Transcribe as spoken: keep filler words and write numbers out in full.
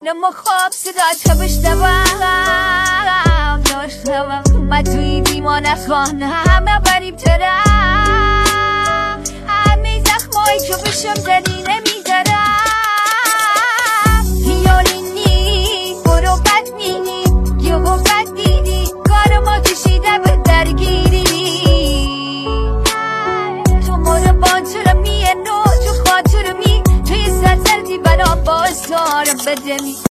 نما خواب صدا تو بشنوم داشتم من توی دیوانه خانه همه بریم ترم همه زخمایی که بشم زدی نمیذارم خیالی نی برو بد مینی یه بد دیدی کار ما کشیده به درگیری تو مورا بانچرم میه نو تو خاطر می توی سر زردی برا باز دارم بدمی